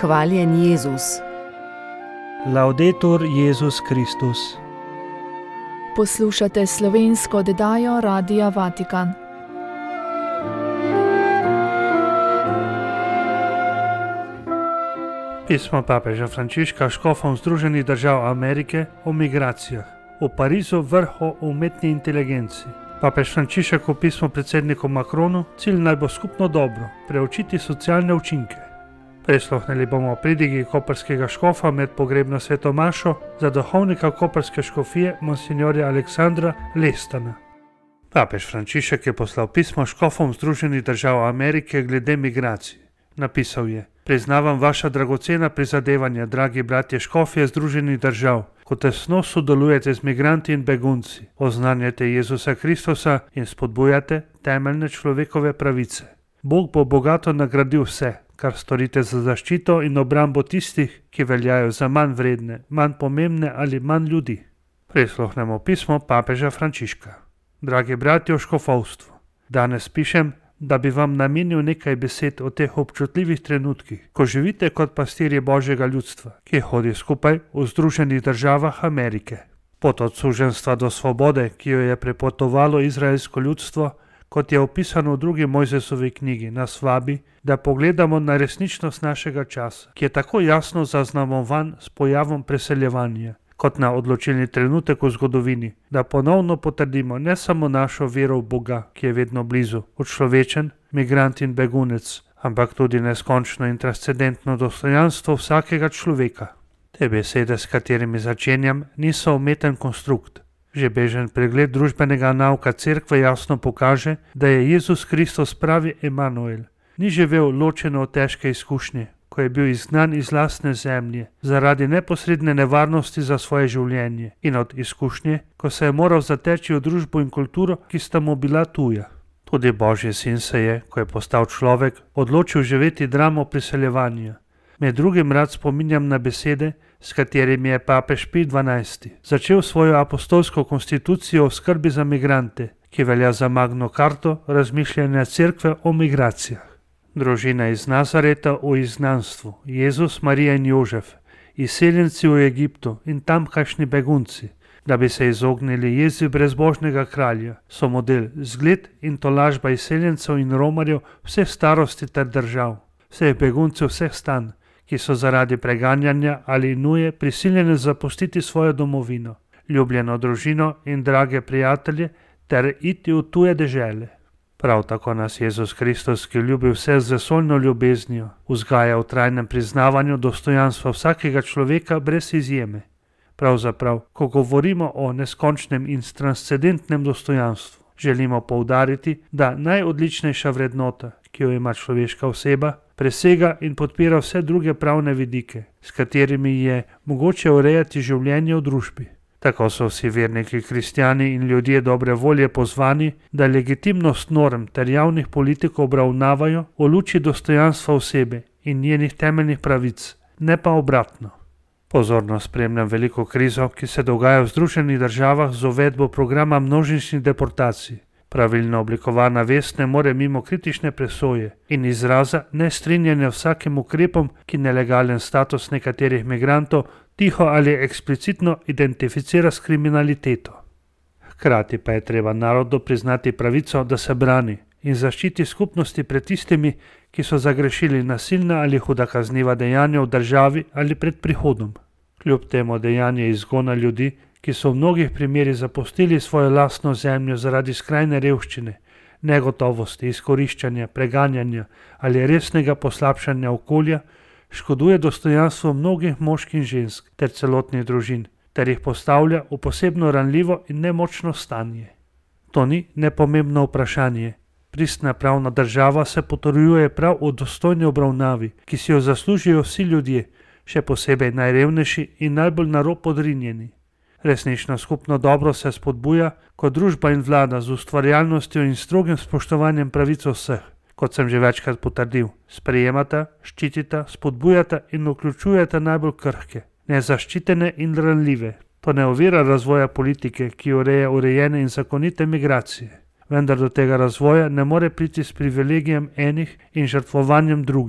Hvaljen Jezus. Laudetur Jezus Kristus. Poslušate slovensko oddajo Radia Vatikan. Pismo papeža Frančiška škofom Združenih držav Amerike o migracijah. V Parizu vrh o umetni inteligenci. Papež Frančišek v pismu predsedniku Macronu: cilj naj bo skupno dobro, preučiti socialne učinke. Prisluhnili bomo pridigi koprskega škofa med pogrebno sveto mašo za duhovnika koprske škofije monsignorja Aleksandra Lestana. Papež Frančišek je poslal pismo škofom Združenih držav Amerike glede migracij. Napisal je: priznavam vaša dragocena prizadevanja, dragi bratje škofje Združenih držav, ko tesno sodelujete z migranti in begunci, oznanjate Jezusa Kristusa in spodbujate temeljne človekove pravice. Bog bo bogato nagradil vse, kar storite za zaščito in obrambo tistih, ki veljajo za manj vredne, manj pomembne ali manj ljudi. Prisluhnemo pismo papeža Frančiška. Dragi bratje v škofovstvu, danes pišem, da bi vam namenil nekaj besed o teh občutljivih trenutkih, ko živite kot pastirji Božjega ljudstva, ki hodi skupaj v Združenih državah Amerike. Pot od suženjstva do svobode, ki jo je prepotovalo izraelsko ljudstvo, kot je opisano v drugi Mojzesovi knjigi, nas vabi, da pogledamo na resničnost našega časa, ki je tako jasno zaznamovan s pojavom preseljevanja, kot na odločilni trenutek v zgodovini, da ponovno potrdimo ne samo našo vero v Boga, ki je vedno blizu, človečen, migrant in begunec, ampak tudi neskončno in transcendentno dostojanstvo vsakega človeka. Te besede, s katerimi začenjam, niso umeten konstrukt. Že bežen pregled družbenega nauka cerkve jasno pokaže, da je Jezus Kristus pravi Emanuel. Ni živel ločeno od težke izkušnje, ko je bil izgnan iz lastne zemlje zaradi neposredne nevarnosti za svoje življenje, in od izkušnje, ko se je moral zateči v družbo in kulturo, ki sta mu bila tuja. Tudi Božji sin se je, ko je postal človek, odločil živeti dramo priseljevanja. Med drugim rad spominjam na besede, s katerimi je papež Pij XII. Začel svojo apostolsko konstitucijo o skrbi za migrante, ki velja za magno karto razmišljanja cerkve o migracijah. Družina iz Nazareta v izgnanstvu, Jezus, Marija in Jožef, izseljenci v Egiptu in tamkajšnji begunci, da bi se izognili jezi brezbožnega kralja, so model, zgled in tolažba izseljencev in romarjev vseh starosti ter držav, vseh beguncev vseh stanj, ki so zaradi preganjanja ali nuje prisiljeni zapustiti svojo domovino, ljubljeno družino in drage prijatelje ter iti v tuje dežele. Prav tako nas Jezus Kristus, ki ljubi vse z vesoljno ljubeznijo, vzgaja v trajnem priznavanju dostojanstva vsakega človeka brez izjeme. Pravzaprav, ko govorimo o neskončnem in transcendentnem dostojanstvu, želimo poudariti, da najodličnejša vrednota, ki jo ima človeška oseba, presega in podpira vse druge pravne vidike, s katerimi je mogoče urejati življenje v družbi. Tako so vsi verniki, kristjani in ljudje dobre volje pozvani, da legitimnost norm ter javnih politik obravnavajo v luči dostojanstva osebe in njenih temeljnih pravic, ne pa obratno. Pozorno spremljam veliko krizo, ki se dogaja v Združenih državah z uvedbo programa množičnih deportacij. Pravilno oblikovana vest ne more mimo kritične presoje in izraza nestrinjanja vsakim ukrepom, ki nelegalen status nekaterih migrantov tiho ali eksplicitno identificira s kriminaliteto. Hkrati pa je treba narodu priznati pravico, da se brani in zaščiti skupnosti pred tistimi, ki so zagrešili nasilna ali huda kazniva dejanja v državi ali pred prihodom. Kljub temu dejanje izgona ljudi, ki so v mnogih primerih zapustili svojo lastno zemljo zaradi skrajne revščine, negotovosti, izkoriščanja, preganjanja ali resnega poslabšanja okolja, škoduje dostojanstvo mnogih moških in žensk ter celotnih družin, ter jih postavlja v posebno ranljivo in nemočno stanje. To ni nepomembno vprašanje. Pristna pravna država se potrjuje prav v dostojni obravnavi, ki si jo zaslužijo vsi ljudje, še posebej najrevnejši in najbolj na rob odrinjeni. Resnično skupno dobro se spodbuja, ko družba in vlada z ustvarjalnostjo in strogim spoštovanjem pravic vseh, kot sem že večkrat potrdil, sprejemata, ščitita, spodbujata in vključujeta najbolj krhke, nezaščitene in ranljive. To ne ovira razvoja politike, ki ureja urejene in zakonite migracije. Vendar do tega razvoja ne more priti s privilegijem enih in žrtvovanjem drugih.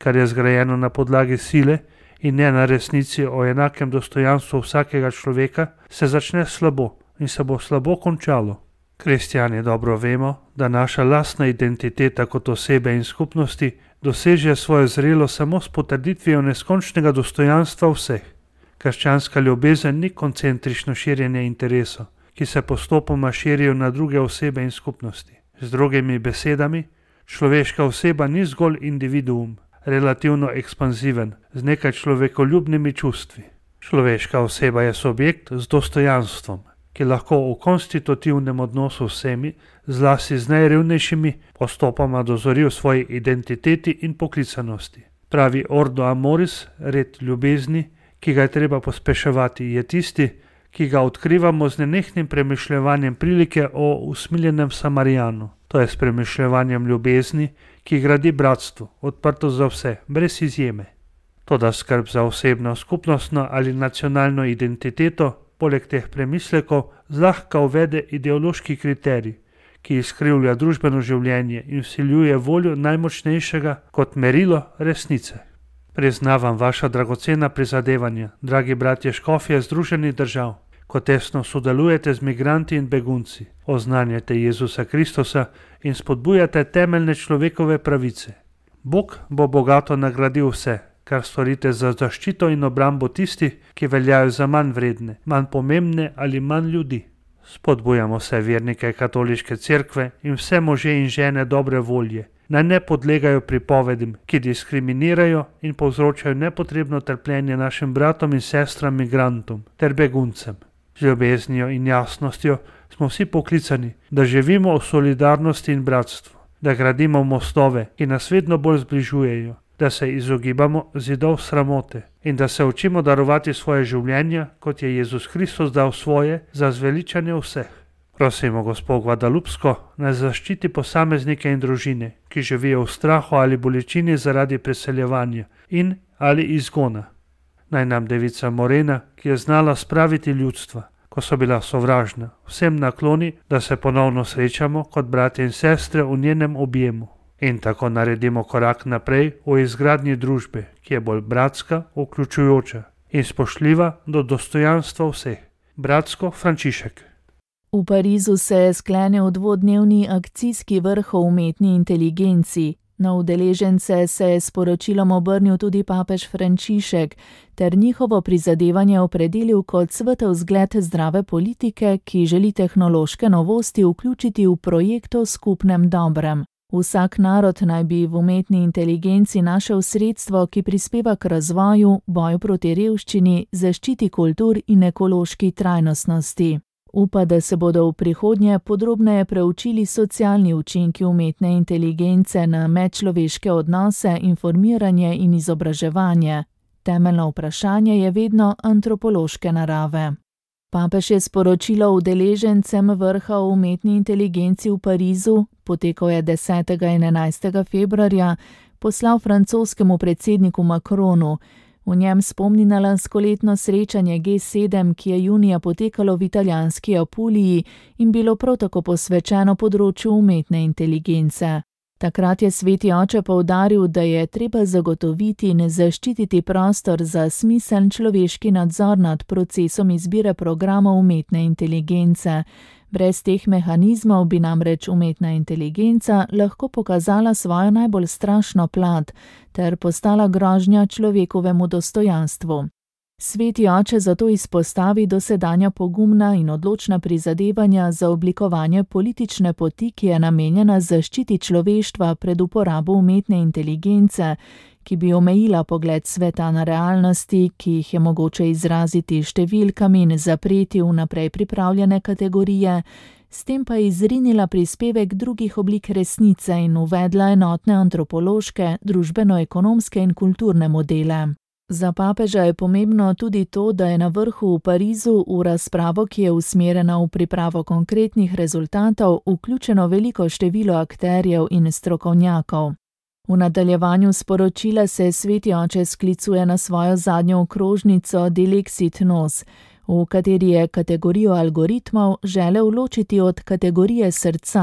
kar je zgrajeno na podlagi sile in ne na resnici o enakem dostojanstvu vsakega človeka, se začne slabo in se bo slabo končalo. Kristjani dobro vemo, da naša lastna identiteta kot osebe in skupnosti doseže svojo zrelo samo s potrditvijo neskončnega dostojanstva vseh. Krščanska ljubezen ni koncentrično širjenje interesov, ki se postopoma širijo na druge osebe in skupnosti. Z drugimi besedami, človeška oseba ni zgolj individuum, relativno ekspanziven, z nekaj človekoljubnimi čustvi. Človeška oseba je subjekt z dostojanstvom, ki lahko v konstitutivnem odnosu z vsemi, zlasti z najrevnejšimi, postopoma dozori v svoji identiteti in poklicanosti. Pravi ordo amoris, red ljubezni, ki ga je treba pospeševati, je tisti, ki ga odkrivamo z nenehnim premišljevanjem prilike o usmiljenem Samarijanu, to je s premišljevanjem ljubezni, ki gradi bratstvo, odprto za vse, brez izjeme. Toda skrb za osebno, skupnostno ali nacionalno identiteto, poleg teh premislekov, zlahka uvede ideološki kriterij, ki izkrivlja družbeno življenje in vsiljuje voljo najmočnejšega kot merilo resnice. Priznavam vaša dragocena prizadevanja, dragi bratje škofje Združenih držav, ko tesno sodelujete z migranti in begunci, oznanjate Jezusa Kristusa in spodbujate temeljne človekove pravice. Bog bo bogato nagradil vse, kar storite za zaščito in obrambo tistih, ki veljajo za manj vredne, manj pomembne ali manj ljudi. Spodbujamo vse vernike katoliške cerkve in vse može in žene dobre volje, naj ne podlegajo pripovedim, ki diskriminirajo in povzročajo nepotrebno trpljenje našim bratom in sestram migrantom ter beguncem. Z ljubeznijo in jasnostjo smo vsi poklicani, da živimo v solidarnosti in bratstvu, da gradimo mostove, ki nas vedno bolj zbližujejo, da se izogibamo zidov sramote in da se učimo darovati svoje življenja, kot je Jezus Kristus dal svoje za zveličanje vseh. Prosimo Gospod Guadalupsko, naj zaščiti posameznike in družine, ki živijo v strahu ali bolečini zaradi preseljevanja in ali izgona. Naj nam Devica Morena, ki je znala spraviti ljudstva, ko so bila sovražna, vsem nakloni, da se ponovno srečamo kot bratje in sestre v njenem objemu. In tako naredimo korak naprej v izgradnji družbe, ki je bolj bratska, vključujoča in spoštljiva do dostojanstva vseh. Bratsko Frančišek. V Parizu se je sklenil dvodnevni akcijski vrh o umetni inteligenci. Na udeležence se je s poročilom obrnil tudi papež Frančišek ter njihovo prizadevanje opredelil kot svetel zgled zdrave politike, ki želi tehnološke novosti vključiti v projekt o skupnem dobrem. Vsak narod naj bi v umetni inteligenci našel sredstvo, ki prispeva k razvoju, boju proti revščini, zaščiti kultur in ekološki trajnostnosti. Upa, da se bodo v prihodnje podrobneje preučili socialni učinki umetne inteligence na medčloveške odnose, informiranje in izobraževanje. Temeljno vprašanje je vedno antropološke narave. Papež je sporočilo udeležencem vrha o umetni inteligenci v Parizu, potekal je 10. in 11. februarja, poslal francoskemu predsedniku Macronu. V njem spomni na lanskoletno srečanje G7, ki je junija potekalo v italijanski Apuliji in bilo prav tako posvečeno področju umetne inteligence. Takrat je sveti oče poudaril, da je treba zagotoviti in zaščititi prostor za smiseln človeški nadzor nad procesom izbire programov umetne inteligence. Brez teh mehanizmov bi namreč umetna inteligenca lahko pokazala svojo najbolj strašno plat ter postala grožnja človekovemu dostojanstvu. Sveti oče zato izpostavi dosedanja pogumna in odločna prizadevanja za oblikovanje politične poti, ki je namenjena zaščiti človeštva pred uporabo umetne inteligence, ki bi omejila pogled sveta na realnosti, ki jih je mogoče izraziti številkami in zapreti v naprej pripravljene kategorije, s tem pa izrinila prispevek drugih oblik resnice in uvedla enotne antropološke, družbeno-ekonomske in kulturne modele. Za papeža je pomembno tudi to, da je na vrhu v Parizu v razpravo, ki je usmerjena v pripravo konkretnih rezultatov, vključeno veliko število akterjev in strokovnjakov. V nadaljevanju sporočila se sveti oče sklicuje na svojo zadnjo okrožnico Dilexit Nos, v kateri je kategorijo algoritmov želel ločiti od kategorije srca,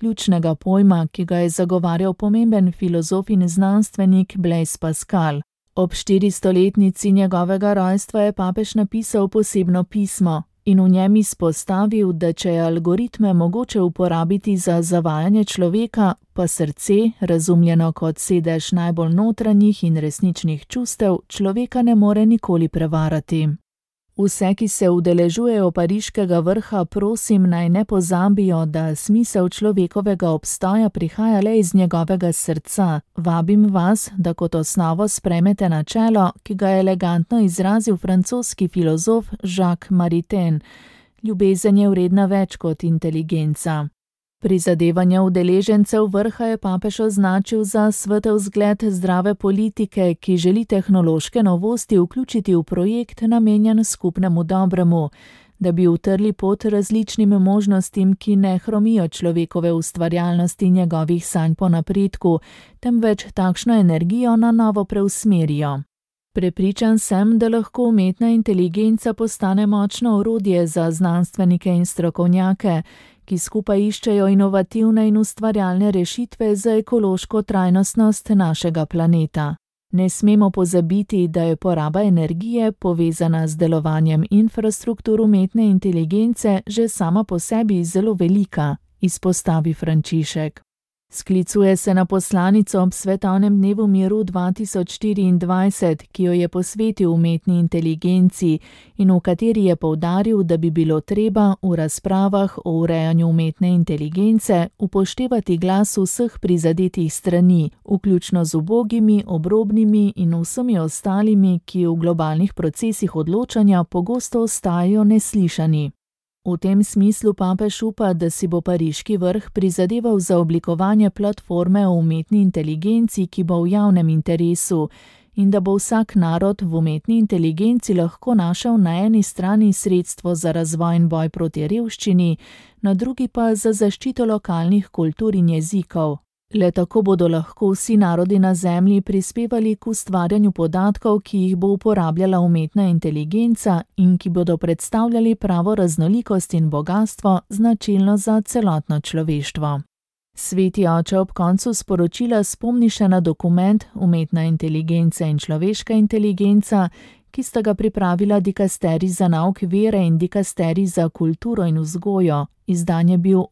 ključnega pojma, ki ga je zagovarjal pomemben filozof in znanstvenik Blaise Pascal. Ob 400-letnici njegovega rojstva je papež napisal posebno pismo in v njem izpostavil, da če je algoritme mogoče uporabiti za zavajanje človeka, pa srce, razumljeno kot sedež najbolj notranjih in resničnih čustev, človeka ne more nikoli prevarati. Vse, ki se udeležujejo pariškega vrha, prosim, naj ne pozabijo, da smisel človekovega obstoja prihaja le iz njegovega srca. Vabim vas, da kot osnovo sprejmete načelo, ki ga je elegantno izrazil francoski filozof Jacques Maritain: ljubezen je vredna več kot inteligenca. Prizadevanja udeležencev vrha je papež označil za svetel zgled zdrave politike, ki želi tehnološke novosti vključiti v projekt namenjen skupnemu dobremu, da bi utrli pot različnim možnostim, ki ne hromijo človekove ustvarjalnosti in njegovih sanj po napredku, temveč takšno energijo na novo preusmerijo. Prepričan sem, da lahko umetna inteligenca postane močno orodje za znanstvenike in strokovnjake, ki skupaj iščejo inovativne in ustvarjalne rešitve za ekološko trajnostnost našega planeta. Ne smemo pozabiti, da je poraba energije, povezana z delovanjem infrastruktur umetne inteligence, že sama po sebi zelo velika, izpostavi Frančišek. Sklicuje se na poslanico ob Svetovnem dnevu miru 2024, ki jo je posvetil umetni inteligenci in v kateri je poudaril, da bi bilo treba v razpravah o urejanju umetne inteligence upoštevati glas vseh prizadetih strani, vključno z ubogimi, obrobnimi in vsemi ostalimi, ki v globalnih procesih odločanja pogosto ostajajo neslišani. V tem smislu papež upa, da si bo pariški vrh prizadeval za oblikovanje platforme o umetni inteligenci, ki bo v javnem interesu, in da bo vsak narod v umetni inteligenci lahko našel na eni strani sredstvo za razvoj in boj proti revščini, na drugi pa za zaščito lokalnih kultur in jezikov. Le tako bodo lahko vsi narodi na zemlji prispevali k ustvarjanju podatkov, ki jih bo uporabljala umetna inteligenca in ki bodo predstavljali pravo raznolikost in bogastvo, značilno za celotno človeštvo. Sveti oče ob koncu sporočila spomni še na dokument Umetna inteligenca in človeška inteligenca, ki sta ga pripravila dikasterij za nauk vere in dikasterij za kulturo in vzgojo. Izdan je bil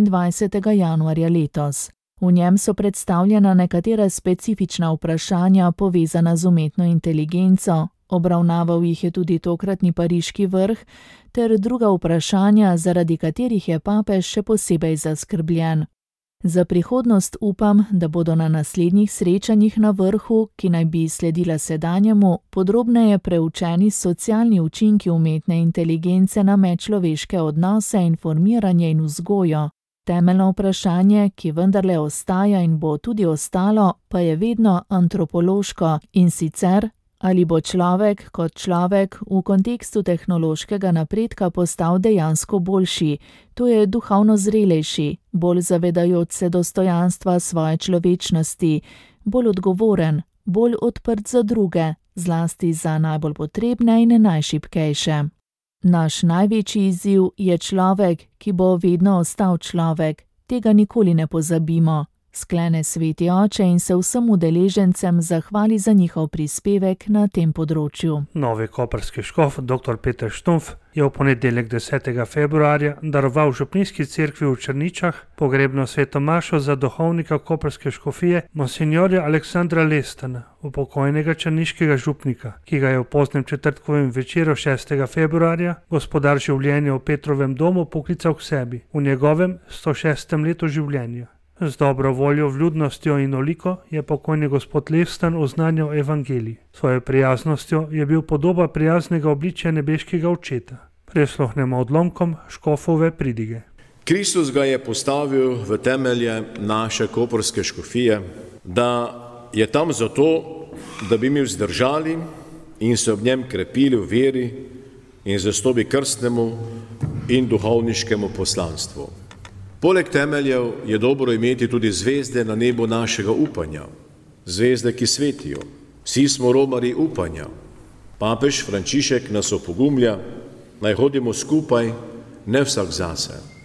28. januarja letos. V njem so predstavljena nekatera specifična vprašanja povezana z umetno inteligenco, obravnaval jih je tudi tokratni pariški vrh, ter druga vprašanja, zaradi katerih je papež še posebej zaskrbljen. Za prihodnost upam, da bodo na naslednjih srečanjih na vrhu, ki naj bi sledila sedanjemu, podrobneje preučeni socialni učinki umetne inteligence na medčloveške odnose, informiranje in vzgojo. Temeljno vprašanje, ki vendarle ostaja in bo tudi ostalo, pa je vedno antropološko, in sicer, ali bo človek kot človek v kontekstu tehnološkega napredka postal dejansko boljši, to je duhovno zrelejši, bolj zavedajoč se dostojanstva svoje človečnosti, bolj odgovoren, bolj odprt za druge, zlasti za najbolj potrebne in najšibkejše. Naš največji izziv je človek, ki bo vedno ostal človek. Tega nikoli ne pozabimo, sklene sveti oče in se vsem udeležencem zahvali za njihov prispevek na tem področju. Novi koprski škof, dr. Peter Štumpf, je v ponedeljek 10. februarja daroval župnijski cerkvi v Črničah pogrebno sveto mašo za duhovnika koprske škofije monsinjorja Aleksandra Lestana, upokojnega črniškega župnika, ki ga je v poznem četrtkovem večeru 6. februarja gospodar življenja v Petrovem domu poklical k sebi v njegovem 106. letu življenja. Z dobro voljo, vljudnostjo in oliko je pokojni gospod Lestan oznanjal evangelij. Svojo prijaznostjo je bil podoba prijaznega obličja nebeškega očeta. Prisluhnemo odlomkom škofove pridige. Kristus ga je postavil v temelje naše koprske škofije, da je tam zato, da bi mi vzdržali in se ob njem krepili v veri in zvestobi krstnemu in duhovniškemu poslanstvu. Poleg temeljev je dobro imeti tudi zvezde na nebu našega upanja, zvezde, ki svetijo. Vsi smo romarji upanja. Papež Frančišek nas opogumlja, naj hodimo skupaj, ne vsak zase.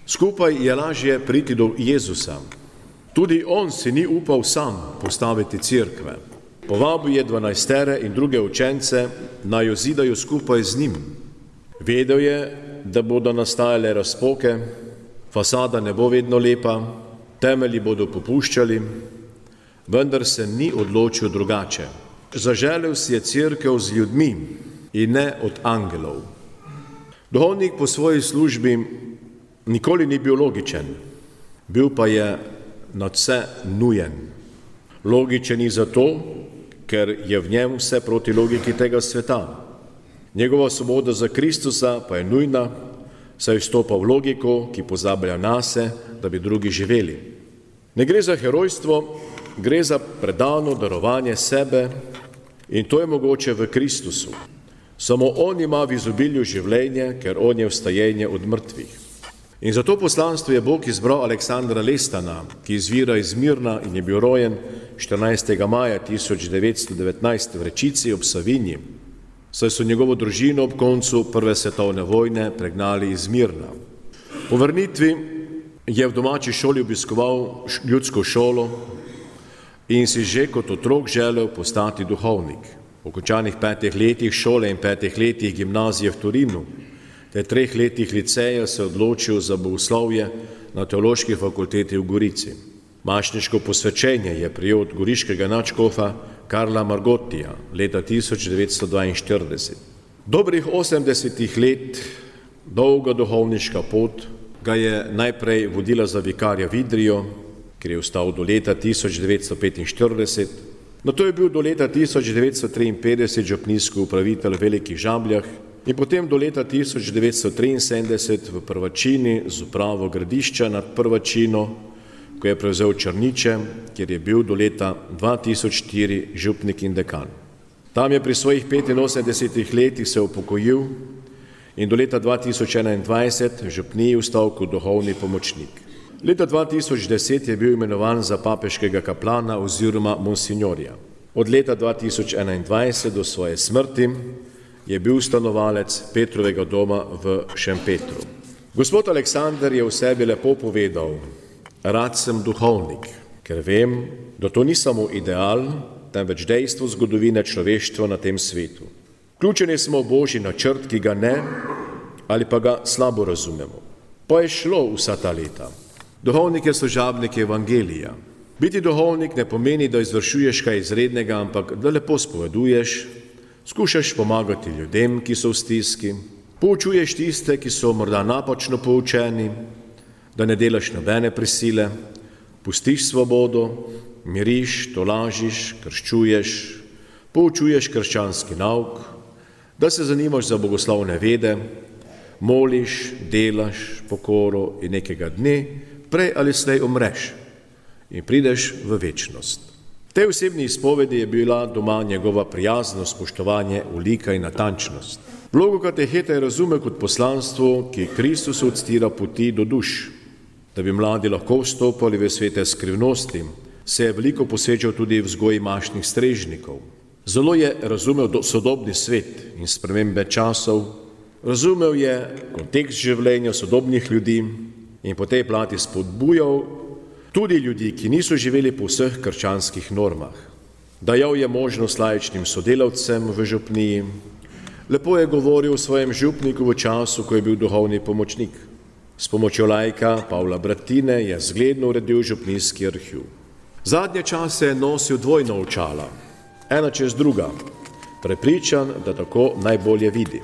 Skupaj je lažje priti do Jezusa. Tudi on si ni upal sam postaviti cerkve. Povabil je 12 in druge učence, naj jo zidajo skupaj z njim. Vedel je, da bodo nastajale razpoke, fasada ne bo vedno lepa, temelji bodo popuščali, vendar se ni odločil drugače. Zaželel si je cerkev z ljudmi in ne od angelov. Duhovnik po svoji službi nikoli ni bil logičen, bil pa je nadvse nujen. Logičen je zato, ker je v njem vse proti logiki tega sveta. Njegova svoboda za Kristusa pa je nujna, saj vstopa v logiko, ki pozablja nase, da bi drugi živeli. Ne gre za herojstvo, gre za predano darovanje sebe in to je mogoče v Kristusu. Samo on ima v izobilju življenje, ker on je vstajenje od mrtvih. In za to poslanstvo je Bog izbral Aleksandra Lestana, ki izvira iz Mirna in je bil rojen 14. maja 1919 v Rečici ob Savinji, saj so njegovo družino ob koncu Prve svetovne vojne pregnali iz Mirna. Po vrnitvi je v domači šoli obiskoval ljudsko šolo in si že kot otrok želel postati duhovnik. Po končanih 5 letih šole in 5 letih gimnazije v Torinu ter 3 letih liceja se odločil za bogoslovje na Teološki fakulteti v Gorici. Mašniško posvečenje je prejel od goriškega nadškofa Karla Margottija leta 1942. Dobrih 80 let dolga duhovniška pot ga je najprej vodila za vikarja v Idrijo, kjer je ostal do leta 1945, nato je bil do leta 1953 župnijski upravitelj v Velikih Žabljah in potem do leta 1973 v Prvačini z upravo Gradišča nad Prvačino, ko je prevzel Črniče, kjer je bil do leta 2004 župnik in dekan. Tam je pri svojih 85 letih se upokojil in do leta 2021 v župniji ostal kot duhovni pomočnik. Leta 2010 je bil imenovan za papeškega kaplana oziroma monsignorja. Od leta 2021 do svoje smrti je bil stanovalec Petrovega doma v Šempetru. Gospod Aleksander je v sebi lepo povedal: rad sem duhovnik, ker vem, da to ni samo ideal, temveč dejstvo zgodovine človeštva na tem svetu. Vključeni smo v Božji načrt, ki ga ne ali pa ga slabo razumemo. Pa je šlo vsa ta leta. Duhovnik je služabnik evangelija. Biti duhovnik ne pomeni, da izvršuješ kaj izrednega, ampak da lepo spoveduješ, skušaš pomagati ljudem, ki so v stiski, poučuješ tiste, ki so morda napačno poučeni, da ne delaš nobene prisile, pustiš svobodo, miriš, tolažiš, krščuješ, poučuješ krščanski nauk, da se zanimaš za bogoslovne vede, moliš, delaš pokoro in nekega dne prej ali slej umreš in prideš v večnost. V tej osebni izpovedi je bila doma njegova prijaznost, spoštovanje, ulika in natančnost. Vlogo kateheta je razumel kot poslanstvo, ki Kristusu odstira poti do duš. Da bi mladi lahko vstopali v svete skrivnosti, se je veliko posvečal tudi v vzgoji mašnih strežnikov. Zelo je razumel sodobni svet in spremembe časov, razumel je kontekst življenja sodobnih ljudi in po tej plati spodbujal tudi ljudi, ki niso živeli po vseh krščanskih normah. Dajal je možnost laičnim sodelavcem v župniji, lepo je govoril o svojem župniku v času, ko je bil duhovni pomočnik. S pomočjo laika Pavla Bratine je zgledno uredil župnijski arhiv. Zadnje čase je nosil dvojna očala, ena čez druga, prepričan, da tako najbolje vidi.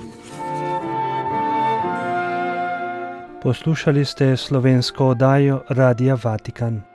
Poslušali ste slovensko oddajo Radia Vatikan.